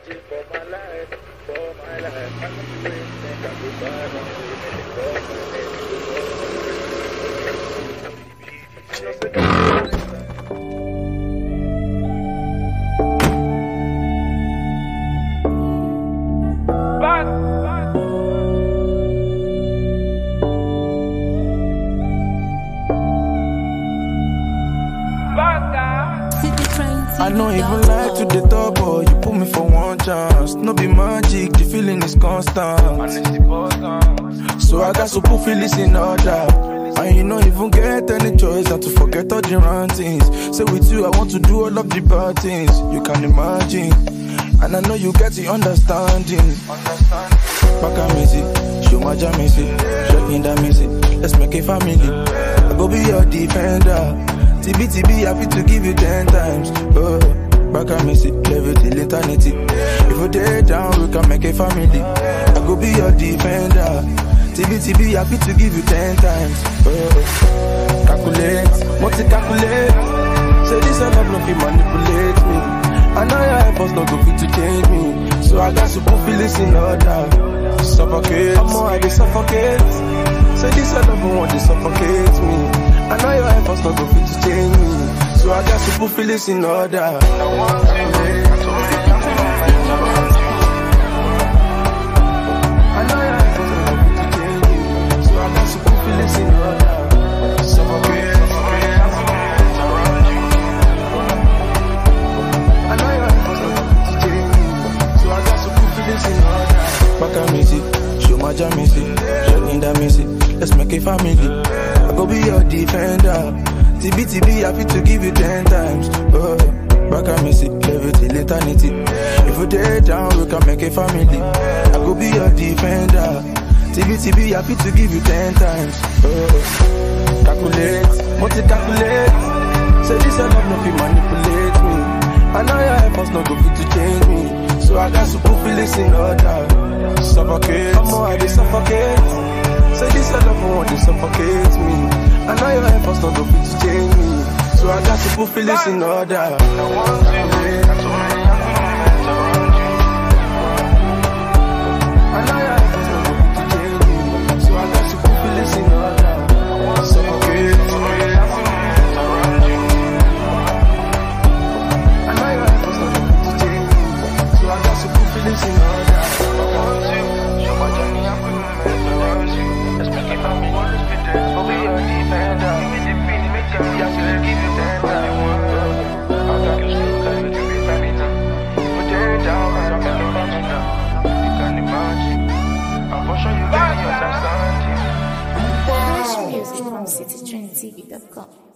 I don't even like to the top, boy. You put me for one chance. No be magic, the feeling is constant. So I got to put feelings in order. And you don't even get any choice than to forget all the wrong things. Say with you, I want to do all of the bad things. You can imagine. And I know you get the understanding. Back at me, see. Show my jam, see. Shaking that me, see. Let's make a family. I go be your defender. TB, happy to give you 10 times. Back at me, see, level till eternity. If we day down, we can make a family. I go be your defender. TB, happy to give you 10 times. Calculate, multi-calculate. Say this and love, no fit manipulate me. I know your efforts not go fit to change me. So I got to put feelings in order. Suffocate, I'm more I suffocate. Say this and love, want to suffocate me. I know your efforts not go fit to change me. So I got to put feelings in order. I want to I know your efforts not go fit to change me. So I got to put feelings in order. Suffocate. I know your efforts not go fit to change me. So I got to put feelings in order. Back at me, see. Show my jam, see. Shaking that me, see. Let's make a family. I go be your defender. TB, happy to give you 10 times. Back at me, see, level till eternity. If we day down, we can make a family. I go be your defender. TB, happy to give you 10 times. Calculate, multi-calculate. Say this and love, no fit manipulate me. I know your efforts not go fit to change me. So I got to put feelings in order. Suffocate, I'm more I suffocate. Say this I love want to suffocate me. I know your efforts not go fit to change me. So I got to put feelings in order. I want to I know your efforts not go fit to change me. So I got to put feelings in order. Suffocate. I know your efforts not go fit to change me. So I got to put feelings in order. I want to show my journey, I'm going to let's make it family, always be there. But we are defender. Give me the feeling, make it easy, I should give you 10 times. I'll talk you straight, cause you do it anytime. Put your head down, and I'm gonna find you now. You can imagine. I'm for sure you get the understanding. Fresh music from citytrendtv.com.